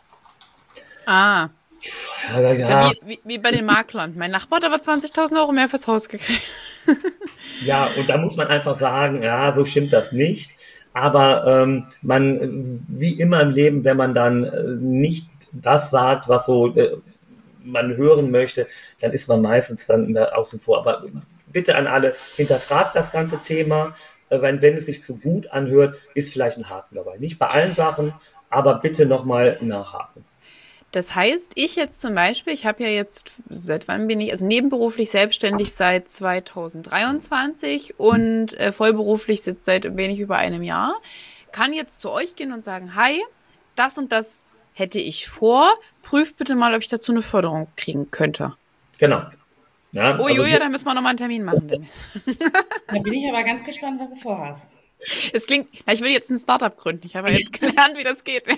Ah. Ja, ja. Ist ja wie, wie, wie bei den Maklern. Mein Nachbar hat aber zwanzigtausend Euro mehr fürs Haus gekriegt. Ja, und da muss man einfach sagen, ja, so stimmt das nicht. Aber ähm, man, wie immer im Leben, wenn man dann äh, nicht das sagt, was so äh, man hören möchte, dann ist man meistens dann da außen vor. Aber bitte an alle, hinterfragt das ganze Thema. Äh, wenn, wenn es sich zu gut anhört, ist vielleicht ein Haken dabei. Nicht bei allen Sachen, aber bitte nochmal nachhaken. Das heißt, ich jetzt zum Beispiel, ich habe ja jetzt, seit wann bin ich, also nebenberuflich selbstständig seit zweitausenddreiundzwanzig und äh, vollberuflich sitzt seit wenig über einem Jahr, kann jetzt zu euch gehen und sagen, hi, das und das hätte ich vor, prüft bitte mal, ob ich dazu eine Förderung kriegen könnte. Genau. Ja, oh Julia, da müssen wir nochmal einen Termin machen, Dennis. Da bin ich aber ganz gespannt, was du vorhast. Es klingt, na, ich will jetzt ein Startup gründen. Ich habe ja jetzt gelernt, wie das geht.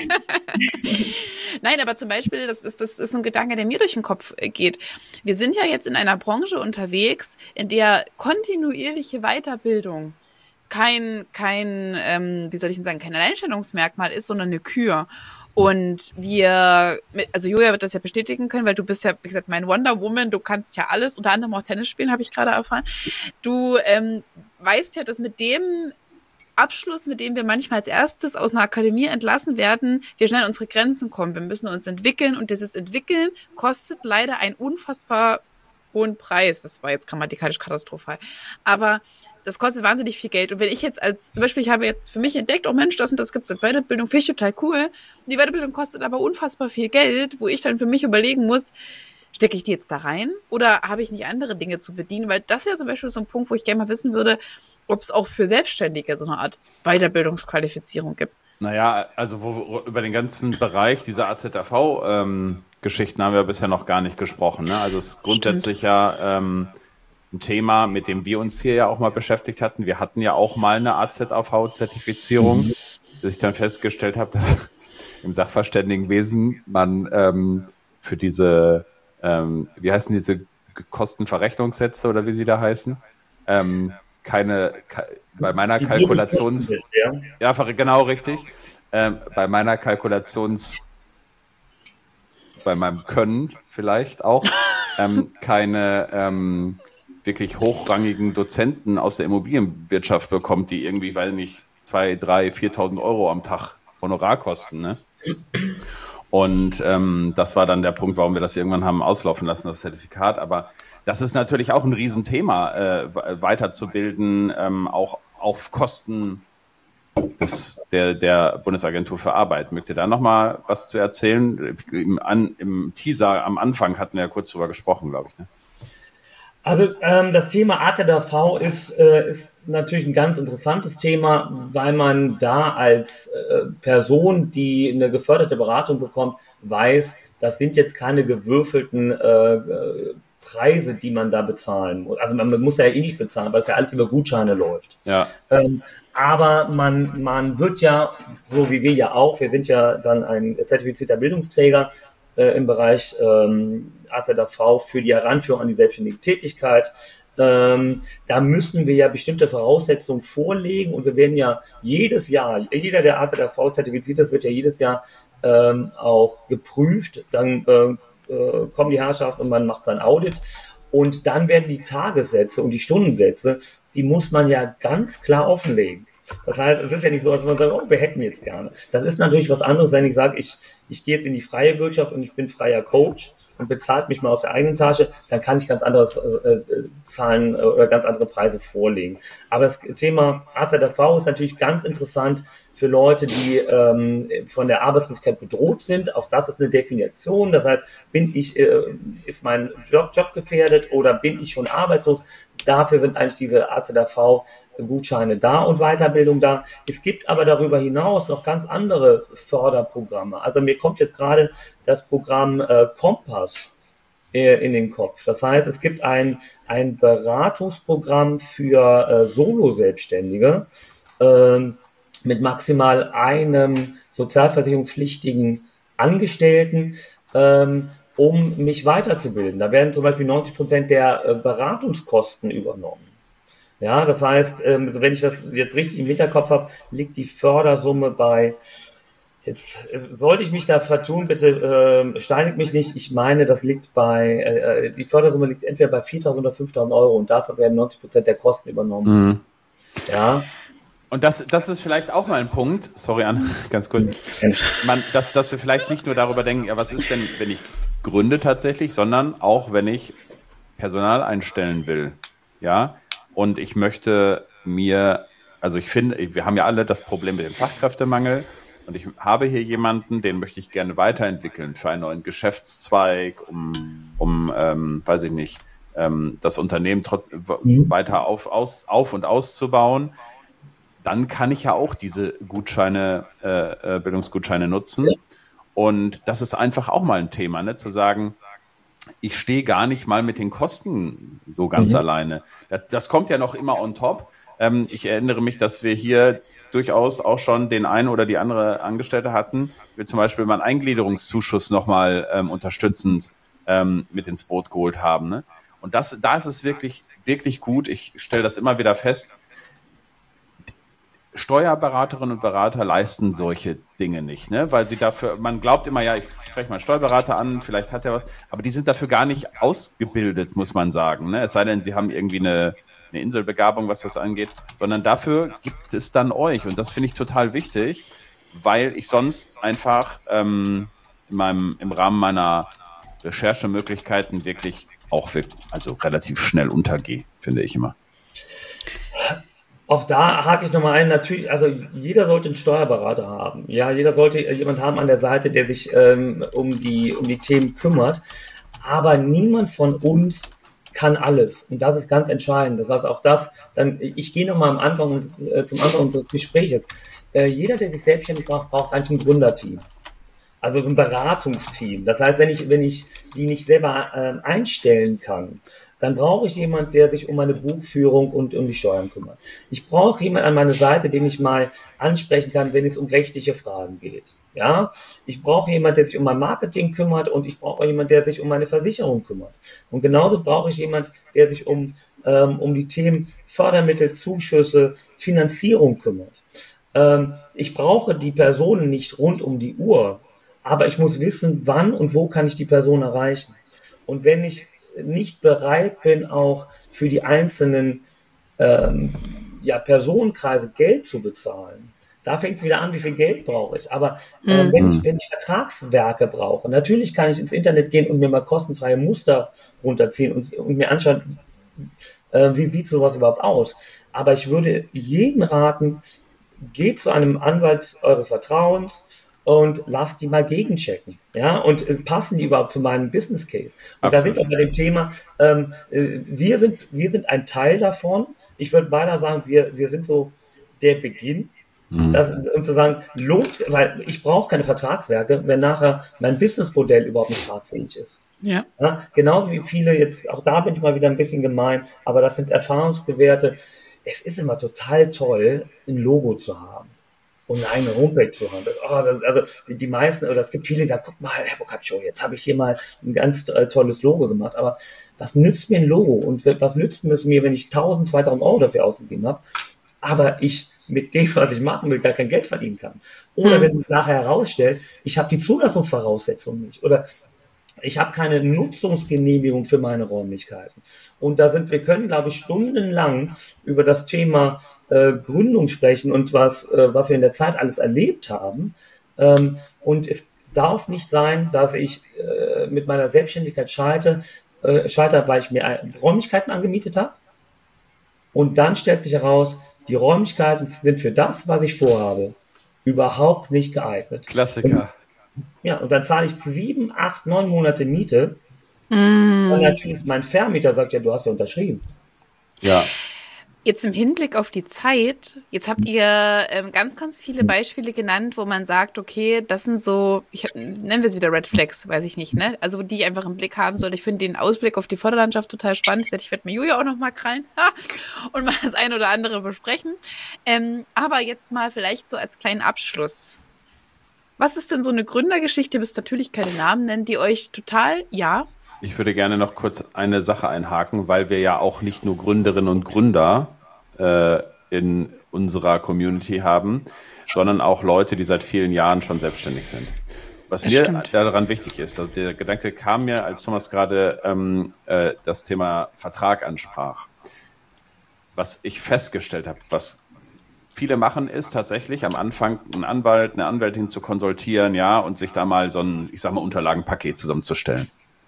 Nein, aber zum Beispiel, das ist, das ist ein Gedanke, der mir durch den Kopf geht. Wir sind ja jetzt in einer Branche unterwegs, in der kontinuierliche Weiterbildung kein, kein, ähm, wie soll ich denn sagen, kein Alleinstellungsmerkmal ist, sondern eine Kür. Und wir, also Julia wird das ja bestätigen können, weil du bist ja, wie gesagt, mein Wonder Woman, du kannst ja alles, unter anderem auch Tennis spielen, habe ich gerade erfahren. Du ähm, weißt ja, dass mit dem Abschluss, mit dem wir manchmal als erstes aus einer Akademie entlassen werden, wir schnell an unsere Grenzen kommen. Wir müssen uns entwickeln und dieses Entwickeln kostet leider einen unfassbar hohen Preis. Das war jetzt grammatikalisch katastrophal. Aber das kostet wahnsinnig viel Geld. Und wenn ich jetzt als, zum Beispiel, ich habe jetzt für mich entdeckt, oh Mensch, das und das gibt es als Weiterbildung, finde ich total cool. Die Weiterbildung kostet aber unfassbar viel Geld, wo ich dann für mich überlegen muss, stecke ich die jetzt da rein oder habe ich nicht andere Dinge zu bedienen? Weil das wäre zum Beispiel so ein Punkt, wo ich gerne mal wissen würde, ob es auch für Selbstständige so eine Art Weiterbildungsqualifizierung gibt. Naja, also wo, über den ganzen Bereich dieser A Z A V-Geschichten ähm, haben wir bisher noch gar nicht gesprochen. Ne? Also es ist grundsätzlich Stimmt. ja ähm, ein Thema, mit dem wir uns hier ja auch mal beschäftigt hatten. Wir hatten ja auch mal eine A Z A V-Zertifizierung, mhm. bis ich dann festgestellt habe, dass im Sachverständigenwesen man ähm, für diese ähm, wie heißen diese Kostenverrechnungssätze oder wie sie da heißen? Ähm, keine, ke bei meiner Die Kalkulations... Bildungskosten sind, Ja, ver- genau richtig. Ähm, bei meiner Kalkulations... bei meinem Können vielleicht auch, ähm, keine ähm, wirklich hochrangigen Dozenten aus der Immobilienwirtschaft bekommt, die irgendwie, weil nicht, zwei, drei, viertausend Euro am Tag Honorar kosten, ne? Und ähm, das war dann der Punkt, warum wir das irgendwann haben auslaufen lassen, das Zertifikat. Aber das ist natürlich auch ein Riesenthema, äh, weiterzubilden, ähm, auch auf Kosten des, der, der Bundesagentur für Arbeit. Mögt ihr da nochmal was zu erzählen? Im, an, Im Teaser am Anfang hatten wir ja kurz drüber gesprochen, glaube ich. Ne? Also ähm, das Thema A T D V ist, äh, ist natürlich ein ganz interessantes Thema, weil man da als äh, Person, die eine geförderte Beratung bekommt, weiß, das sind jetzt keine gewürfelten äh, Preise, die man da bezahlen muss. Also man muss ja eh nicht bezahlen, weil es ja alles über Gutscheine läuft. Ja. Ähm, aber man, man wird ja, so wie wir ja auch, wir sind ja dann ein zertifizierter Bildungsträger äh, im Bereich ähm, A T D V für die Heranführung an die selbstständige Tätigkeit. Ähm, da müssen wir ja bestimmte Voraussetzungen vorlegen und wir werden ja jedes Jahr, jeder, der A T D V zertifiziert ist, wird ja jedes Jahr ähm, auch geprüft. Dann äh, äh, kommen die Herrschaften und man macht sein Audit und dann werden die Tagessätze und die Stundensätze, die muss man ja ganz klar offenlegen. Das heißt, es ist ja nicht so, dass man sagt, oh, wir hätten jetzt gerne. Das ist natürlich was anderes, wenn ich sage, ich, ich gehe jetzt in die freie Wirtschaft und ich bin freier Coach und bezahlt mich mal aus der eigenen Tasche, dann kann ich ganz andere äh, Zahlen oder ganz andere Preise vorlegen. Aber das Thema A T D V ist natürlich ganz interessant für Leute, die ähm, von der Arbeitslosigkeit bedroht sind. Auch das ist eine Definition. Das heißt, bin ich, äh, ist mein Job, Job gefährdet oder bin ich schon arbeitslos? Dafür sind eigentlich diese A T D V-Gutscheine da und Weiterbildung da. Es gibt aber darüber hinaus noch ganz andere Förderprogramme. Also mir kommt jetzt gerade das Programm äh, Kompass äh, in den Kopf. Das heißt, es gibt ein, ein Beratungsprogramm für äh, Solo-Selbstständige äh, mit maximal einem sozialversicherungspflichtigen Angestellten, ähm, um mich weiterzubilden. Da werden zum Beispiel neunzig Prozent der äh, Beratungskosten übernommen. Ja, das heißt, ähm, wenn ich das jetzt richtig im Hinterkopf habe, liegt die Fördersumme bei, jetzt äh, sollte ich mich da vertun, bitte äh, steinigt mich nicht, ich meine, das liegt bei, äh, die Fördersumme liegt entweder bei viertausend oder fünftausend Euro und dafür werden neunzig Prozent der Kosten übernommen. Mhm. Ja. Und das, das ist vielleicht auch mal ein Punkt, sorry Anne, ganz kurz, Man, dass, dass wir vielleicht nicht nur darüber denken, ja, was ist denn, wenn ich gründe tatsächlich, sondern auch, wenn ich Personal einstellen will, ja, und ich möchte mir, also ich finde, wir haben ja alle das Problem mit dem Fachkräftemangel und ich habe hier jemanden, den möchte ich gerne weiterentwickeln für einen neuen Geschäftszweig, um, um ähm, weiß ich nicht, ähm, das Unternehmen trotz, mhm. weiter auf, aus, auf und auszubauen. Dann kann ich ja auch diese Gutscheine, äh, Bildungsgutscheine nutzen. Ja. Und das ist einfach auch mal ein Thema, ne? Zu sagen, ich stehe gar nicht mal mit den Kosten so ganz mhm. alleine. Das, das kommt ja noch immer on top. Ähm, ich erinnere mich, dass wir hier durchaus auch schon den einen oder die andere Angestellte hatten, wir zum Beispiel mal einen Eingliederungszuschuss nochmal ähm, unterstützend ähm, mit ins Boot geholt haben. Ne? Und das, da ist es wirklich, wirklich gut. Ich stelle das immer wieder fest. Steuerberaterinnen und Berater leisten solche Dinge nicht, ne? Weil sie dafür, man glaubt immer, ja, ich spreche mal einen Steuerberater an, vielleicht hat er was, aber die sind dafür gar nicht ausgebildet, muss man sagen, ne? Es sei denn, sie haben irgendwie eine, eine Inselbegabung, was das angeht, sondern dafür gibt es dann euch und das finde ich total wichtig, weil ich sonst einfach ähm, in meinem, im Rahmen meiner Recherchemöglichkeiten wirklich auch, also relativ schnell untergehe, finde ich immer. Auch da hake ich nochmal ein, natürlich, also jeder sollte einen Steuerberater haben. Ja, jeder sollte jemand haben an der Seite, der sich ähm, um die, um die Themen kümmert. Aber niemand von uns kann alles. Und das ist ganz entscheidend. Das heißt auch das, dann, ich gehe nochmal am Anfang, äh, zum Anfang unseres Gesprächs. Äh, jeder, der sich selbstständig macht, braucht eigentlich ein Gründerteam. Also so ein Beratungsteam. Das heißt, wenn ich, wenn ich die nicht selber äh, einstellen kann, dann brauche ich jemanden, der sich um meine Buchführung und um die Steuern kümmert. Ich brauche jemanden an meiner Seite, den ich mal ansprechen kann, wenn es um rechtliche Fragen geht. Ja, ich brauche jemanden, der sich um mein Marketing kümmert, und ich brauche jemanden, der sich um meine Versicherung kümmert. Und genauso brauche ich jemanden, der sich um, ähm, um die Themen Fördermittel, Zuschüsse, Finanzierung kümmert. Ähm, ich brauche die Personen nicht rund um die Uhr, aber ich muss wissen, wann und wo kann ich die Person erreichen. Und wenn ich nicht bereit bin, auch für die einzelnen ähm, ja, Personenkreise Geld zu bezahlen, da fängt es wieder an, wie viel Geld brauche ich. Aber äh, mhm. wenn, ich, wenn ich Vertragswerke brauche, natürlich kann ich ins Internet gehen und mir mal kostenfreie Muster runterziehen und, und mir anschauen, äh, wie sieht sowas überhaupt aus. Aber ich würde jeden raten, geht zu einem Anwalt eures Vertrauens und lasst die mal gegenchecken. Ja, und äh, passen die überhaupt zu meinem Business Case? Und Absolut. Da sind wir bei dem Thema, ähm, äh, wir sind, wir sind ein Teil davon. Ich würde beinahe sagen, wir, wir sind so der Beginn. Das, um zu sagen, lohnt, weil ich brauche keine Vertragswerke, wenn nachher mein Businessmodell überhaupt nicht tragfähig ist. Ja. Ja, genauso wie viele jetzt, auch da bin ich mal wieder ein bisschen gemein, aber das sind Erfahrungsgewerte. Es ist immer total toll, ein Logo zu haben und eine eigene Homepage zu haben. Das, oh, das, also die, die meisten, oder es gibt viele, die sagen, guck mal, Herr Boccaccio, jetzt habe ich hier mal ein ganz äh, tolles Logo gemacht, aber was nützt mir ein Logo und was nützt es mir, wenn ich tausend, zweitausend Euro dafür ausgegeben habe, aber ich mit dem, was ich machen will, gar kein Geld verdienen kann. Oder wenn sich nachher herausstellt, ich habe die Zulassungsvoraussetzungen nicht oder ich habe keine Nutzungsgenehmigung für meine Räumlichkeiten. Und da sind wir können, glaube ich, stundenlang über das Thema äh, Gründung sprechen und was, äh, was wir in der Zeit alles erlebt haben. Ähm, und es darf nicht sein, dass ich äh, mit meiner Selbstständigkeit scheitere, äh, scheitere, weil ich mir Räumlichkeiten angemietet habe. Und dann stellt sich heraus, die Räumlichkeiten sind für das, was ich vorhabe, überhaupt nicht geeignet. Klassiker. Und, ja, und dann zahle ich sieben, acht, neun Monate Miete. Mm. Und natürlich mein Vermieter sagt, ja, du hast ja unterschrieben. Ja. Jetzt im Hinblick auf die Zeit, jetzt habt ihr ähm, ganz, ganz viele Beispiele genannt, wo man sagt, okay, das sind so, ich, nennen wir es wieder Red Flags, weiß ich nicht, ne? Also die ich einfach im Blick haben soll. Ich finde den Ausblick auf die Förderlandschaft total spannend. Ich werde mir Julia auch noch mal krallen ha, und mal das ein oder andere besprechen. Ähm, aber jetzt mal vielleicht so als kleinen Abschluss. Was ist denn so eine Gründergeschichte, ihr müsst natürlich keine Namen nennen, die euch total, ja, Ich würde gerne noch kurz eine Sache einhaken, weil wir ja auch nicht nur Gründerinnen und Gründer äh, in unserer Community haben, sondern auch Leute, die seit vielen Jahren schon selbstständig sind. Was das mir stimmt. daran wichtig ist, also der Gedanke kam mir, als Thomas gerade ähm, äh, das Thema Vertrag ansprach. Was ich festgestellt habe, was viele machen, ist tatsächlich am Anfang einen Anwalt, eine Anwältin zu konsultieren, ja, und sich da mal so ein, ich sag mal, Unterlagenpaket zusammenzustellen.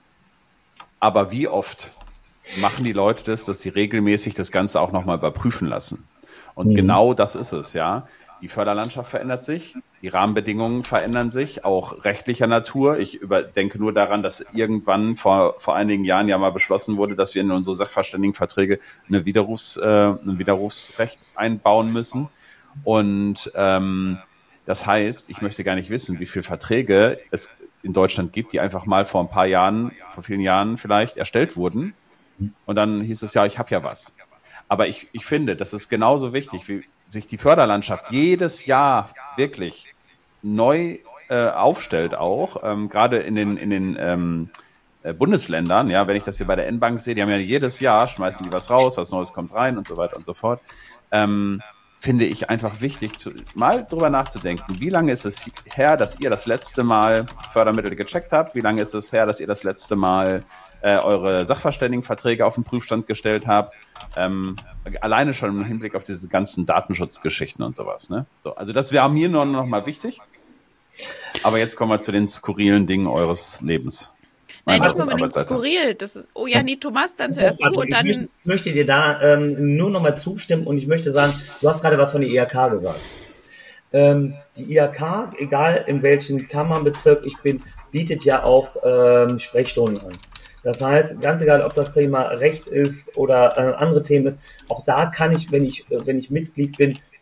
Aber wie oft machen die Leute das, dass sie regelmäßig das Ganze auch nochmal überprüfen lassen? Und mhm. genau das ist es, ja. Die Förderlandschaft verändert sich, die Rahmenbedingungen verändern sich, auch rechtlicher Natur. Ich überdenke nur daran, dass irgendwann vor, vor einigen Jahren ja mal beschlossen wurde, dass wir in unsere Sachverständigenverträge eine Widerrufs, äh, ein Widerrufsrecht einbauen müssen. Und ähm, das heißt, ich möchte gar nicht wissen, wie viele Verträge es in Deutschland gibt, die einfach mal vor ein paar Jahren, vor vielen Jahren vielleicht erstellt wurden. Und dann hieß es ja, ich habe ja was. Aber ich, ich finde, das ist genauso wichtig, wie sich die Förderlandschaft jedes Jahr wirklich neu äh, aufstellt auch, ähm, gerade in den, in den ähm, äh, Bundesländern. Ja, wenn ich das hier bei der N-Bank sehe, die haben ja jedes Jahr, schmeißen die was raus, was Neues kommt rein und so weiter und so fort. Ähm, finde ich einfach wichtig, zu, mal drüber nachzudenken, wie lange ist es her, dass ihr das letzte Mal Fördermittel gecheckt habt? Wie lange ist es her, dass ihr das letzte Mal äh, eure Sachverständigenverträge auf den Prüfstand gestellt habt? Ähm, alleine schon im Hinblick auf diese ganzen Datenschutzgeschichten und sowas. Ne? So, also das wäre mir nur noch mal wichtig. Aber jetzt kommen wir zu den skurrilen Dingen eures Lebens. Nein, nicht mal unbedingt skurril. Das ist, oh ja, nee, Thomas, dann zuerst also, du und dann... Ich möchte dir da ähm, nur noch mal zustimmen und ich möchte sagen, du hast gerade was von der I H K gesagt. Ähm, die I H K, egal in welchem Kammernbezirk ich bin, bietet ja auch ähm, Sprechstunden an. Das heißt, ganz egal, ob das Thema Recht ist oder äh, andere Themen ist, auch da kann ich, wenn ich, wenn ich Mitglied bin,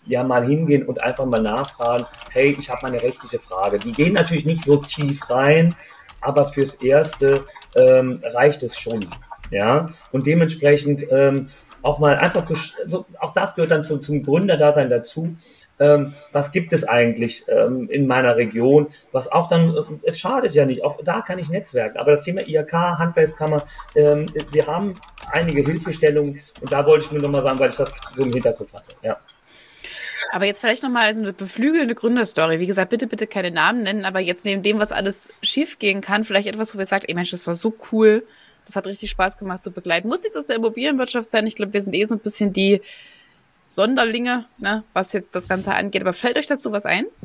ja mal hingehen und einfach mal nachfragen, hey, ich habe mal eine rechtliche Frage. Die gehen natürlich nicht so tief rein, aber fürs Erste ähm, reicht es schon. Ja, und dementsprechend ähm, auch mal einfach, zu, so, auch das gehört dann zum, zum Gründerdasein dazu. Ähm, was gibt es eigentlich ähm, in meiner Region, was auch dann, äh, es schadet ja nicht, auch da kann ich netzwerken, aber das Thema I H K, Handwerkskammer, ähm, wir haben einige Hilfestellungen und da wollte ich nur nochmal sagen, weil ich das so im Hinterkopf hatte, ja. Aber jetzt vielleicht nochmal so eine beflügelnde Gründerstory. Wie gesagt, bitte, bitte keine Namen nennen, aber jetzt neben dem, was alles schief gehen kann, vielleicht etwas, wo ihr sagt, ey Mensch, das war so cool, das hat richtig Spaß gemacht zu begleiten. Muss nicht aus der Immobilienwirtschaft sein, ich glaube, wir sind eh so ein bisschen die Sonderlinge, ne, was jetzt das Ganze angeht. Aber fällt euch dazu was ein?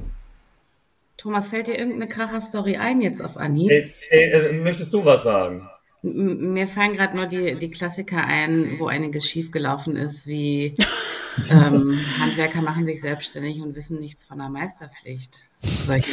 Thomas, fällt dir irgendeine Kracher-Story ein jetzt auf Anhieb? Hey, hey, äh, möchtest du was sagen? M- Mir fallen gerade nur die, die Klassiker ein, wo einiges schiefgelaufen ist, wie ähm, Handwerker machen sich selbstständig und wissen nichts von der Meisterpflicht. Solche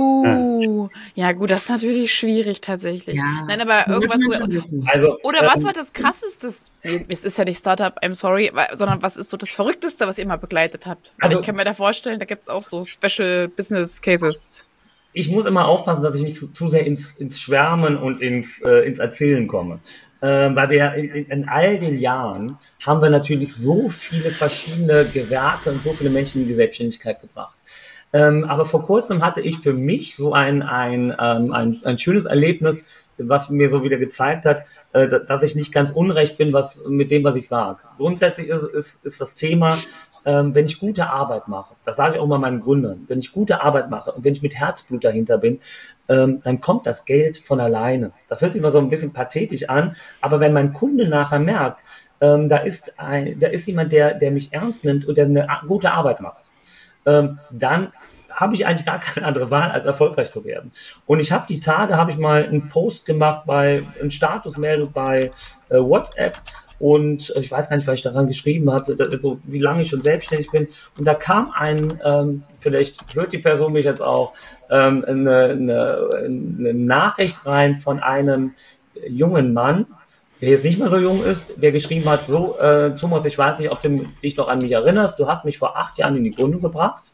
Oh, ja gut, das ist natürlich schwierig tatsächlich. Ja. Nein, aber irgendwas, Muss man wo, schon wissen. Also, oder was ähm, war das Krasseste? Nee, es ist ja nicht Startup, I'm sorry, wa- sondern was ist so das Verrückteste, was ihr mal begleitet habt? Weil Also- ich kann mir da vorstellen, da gibt es auch so Special Business Cases. ich muss immer aufpassen, dass ich nicht zu, zu sehr ins, ins Schwärmen und ins, äh, ins Erzählen komme. Ähm, weil wir in, in, in all den Jahren haben wir natürlich so viele verschiedene Gewerke und so viele Menschen in die Selbstständigkeit gebracht. Ähm, aber vor kurzem hatte ich für mich so ein, ein, ähm, ein, ein schönes Erlebnis, was mir so wieder gezeigt hat, äh, dass ich nicht ganz unrecht bin, was mit dem, was ich sage. Grundsätzlich ist, ist, ist das Thema, ähm, wenn ich gute Arbeit mache, das sage ich auch mal meinen Gründern, wenn ich gute Arbeit mache und wenn ich mit Herzblut dahinter bin, ähm, dann kommt das Geld von alleine. Das hört sich immer so ein bisschen pathetisch an, aber wenn mein Kunde nachher merkt, ähm, da ist ein, da ist jemand, der, der mich ernst nimmt und der eine gute Arbeit macht, ähm, dann habe ich eigentlich gar keine andere Wahl, als erfolgreich zu werden. Und ich habe die Tage, habe ich mal einen Post gemacht bei, eine Statusmeldung bei äh, WhatsApp und ich weiß gar nicht, was ich daran geschrieben habe, also wie lange ich schon selbstständig bin. Und da kam ein, ähm, vielleicht hört die Person mich jetzt auch, ähm, eine, eine, eine Nachricht rein von einem jungen Mann, der jetzt nicht mehr so jung ist, der geschrieben hat, so, äh, Thomas, ich weiß nicht, ob du dich noch an mich erinnerst, du hast mich vor acht Jahren in die Gründung gebracht,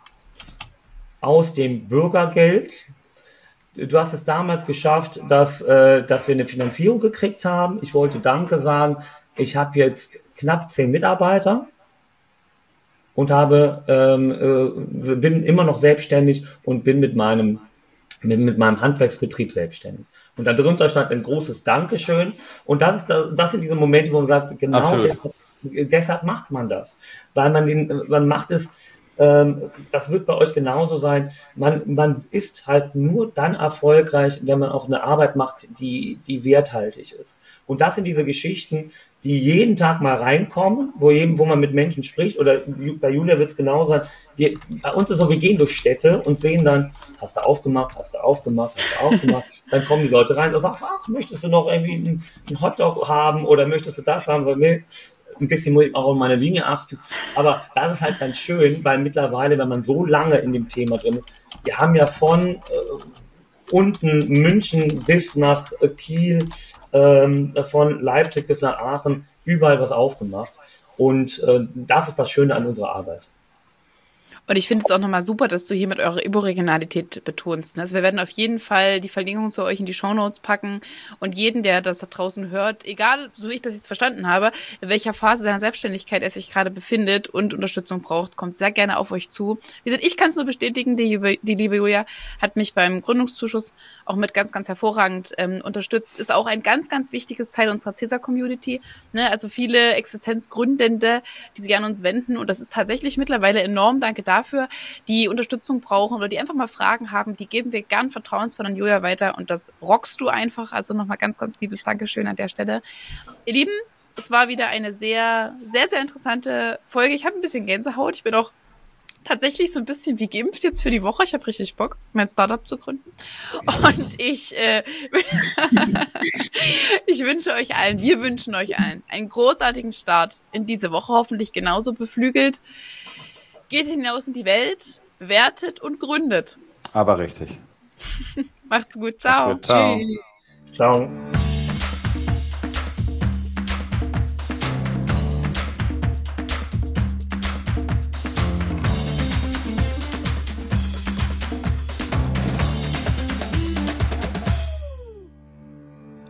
aus dem Bürgergeld. Du hast es damals geschafft, dass, äh, dass wir eine Finanzierung gekriegt haben. Ich wollte Danke sagen. Ich habe jetzt knapp zehn Mitarbeiter und habe, ähm, äh, bin immer noch selbstständig und bin mit meinem, mit, mit meinem Handwerksbetrieb selbstständig. Und darunter stand ein großes Dankeschön. Und das ist, das sind diese Momente, wo man sagt, genau deshalb, deshalb macht man das. Weil man den, man macht es, ähm, das wird bei euch genauso sein. Man, man ist halt nur dann erfolgreich, wenn man auch eine Arbeit macht, die, die werthaltig ist. Und das sind diese Geschichten, die jeden Tag mal reinkommen, wo, eben, wo man mit Menschen spricht. Oder bei Julia wird es genauso sein. Wir, bei uns ist so, wir gehen durch Städte und sehen dann, hast du aufgemacht, hast du aufgemacht, hast du aufgemacht. Dann kommen die Leute rein und sagen, ach, möchtest du noch irgendwie einen, einen Hotdog haben oder möchtest du das haben? Weil, nee, ein bisschen muss ich auch auf meine Linie achten. Aber das ist halt ganz schön, weil mittlerweile, wenn man so lange in dem Thema drin ist, wir haben ja von äh, unten München bis nach äh, Kiel, ähm, von Leipzig bis nach Aachen, überall was aufgemacht. Und äh, das ist das Schöne an unserer Arbeit. Und ich finde es auch nochmal super, dass du hier mit eurer Überregionalität betonst. Also wir werden auf jeden Fall die Verlinkung zu euch in die Shownotes packen und jeden, der das da draußen hört, egal, so wie ich das jetzt verstanden habe, in welcher Phase seiner Selbstständigkeit er sich gerade befindet und Unterstützung braucht, kommt sehr gerne auf euch zu. Wie gesagt, ich kann es nur bestätigen, die, die liebe Julia hat mich beim Gründungszuschuss auch mit ganz, ganz hervorragend ähm, unterstützt. Ist auch ein ganz, ganz wichtiges Teil unserer Cäsar-Community. Ne? Also viele Existenzgründende, die sich an uns wenden und das ist tatsächlich mittlerweile enorm. Danke dafür. dafür, die Unterstützung brauchen oder die einfach mal Fragen haben, die geben wir gern vertrauensvoll an Julia weiter und das rockst du einfach. Also nochmal ganz, ganz liebes Dankeschön an der Stelle. Ihr Lieben, es war wieder eine sehr, sehr, sehr interessante Folge. Ich habe ein bisschen Gänsehaut. Ich bin auch tatsächlich so ein bisschen wie geimpft jetzt für die Woche. Ich habe richtig Bock, mein Startup zu gründen. Und ich, äh, ich wünsche euch allen, wir wünschen euch allen einen großartigen Start in diese Woche, hoffentlich genauso beflügelt. Geht hinaus in die Welt, wertet und gründet. Aber richtig. Macht's gut. Ciao. Macht's gut. Ciao. Tschüss. Ciao.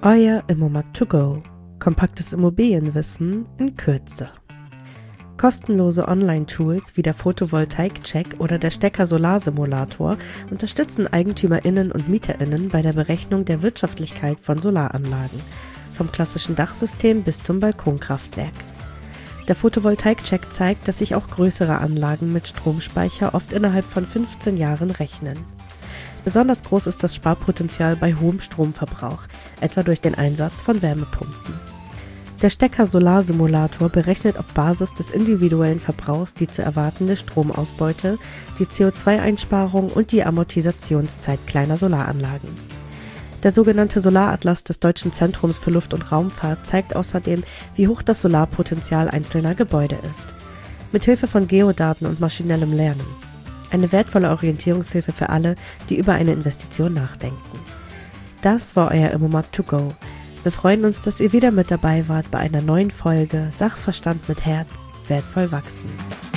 Euer Immomarkt to go. Kompaktes Immobilienwissen in Kürze. Kostenlose Online-Tools wie der Photovoltaik-Check oder der Stecker-Solarsimulator unterstützen EigentümerInnen und MieterInnen bei der Berechnung der Wirtschaftlichkeit von Solaranlagen, vom klassischen Dachsystem bis zum Balkonkraftwerk. Der Photovoltaik-Check zeigt, dass sich auch größere Anlagen mit Stromspeicher oft innerhalb von fünfzehn Jahren rechnen. Besonders groß ist das Sparpotenzial bei hohem Stromverbrauch, etwa durch den Einsatz von Wärmepumpen. Der Stecker-Solarsimulator berechnet auf Basis des individuellen Verbrauchs die zu erwartende Stromausbeute, die C O zwei Einsparung und die Amortisationszeit kleiner Solaranlagen. Der sogenannte Solaratlas des Deutschen Zentrums für Luft- und Raumfahrt zeigt außerdem, wie hoch das Solarpotenzial einzelner Gebäude ist. Mithilfe von Geodaten und maschinellem Lernen. Eine wertvolle Orientierungshilfe für alle, die über eine Investition nachdenken. Das war euer Immomarkt to go. Wir freuen uns, dass ihr wieder mit dabei wart bei einer neuen Folge Sachverstand mit Herz, wertvoll wachsen.